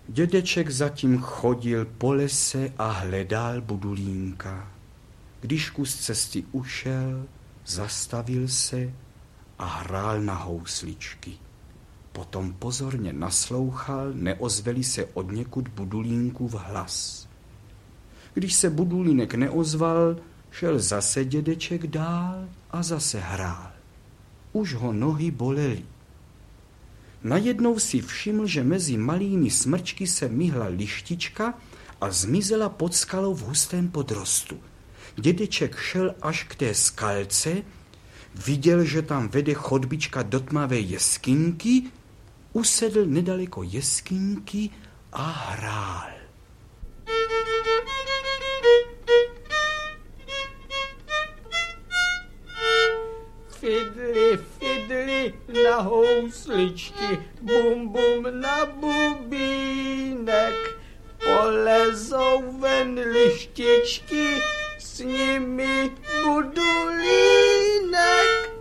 Dědeček zatím chodil po lese a hledal Budulínka. Když kus cesty ušel, zastavil se a hrál na housličky. Potom pozorně naslouchal, neozveli se odněkud Budulínkův hlas. Když se Budulínek neozval, šel zase dědeček dál a zase hrál. Už ho nohy bolely. Najednou si všiml, že mezi malými smrčky se myhla lištička a zmizela pod skalou v hustém podrostu. Dědeček šel až k té skalce, viděl, že tam vede chodbička do tmavé jeskyňky, usedl nedaleko jeskyňky a hrál. Fidli, fidli na housličky, bum, bum na bubínek. Polezou ven lištičky, s nimi Budulínek.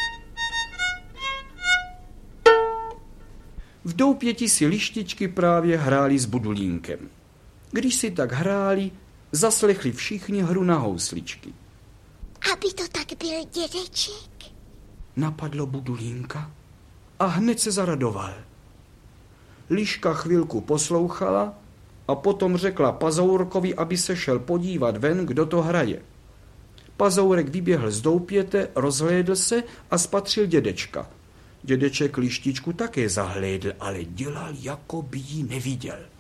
V doupěti si lištičky právě hráli s Budulínkem. Když si tak hráli, zaslechli všichni hru na housličky. Aby to tak byl dědeček. Napadlo Budulínka a hned se zaradoval. Liška chvilku poslouchala a potom řekla Pazourkovi, aby se šel podívat ven, kdo to hraje. Pazourek vyběhl z doupěte, rozhlédl se a spatřil dědečka. Dědeček lištičku také zahlédl, ale dělal, jako by ji neviděl.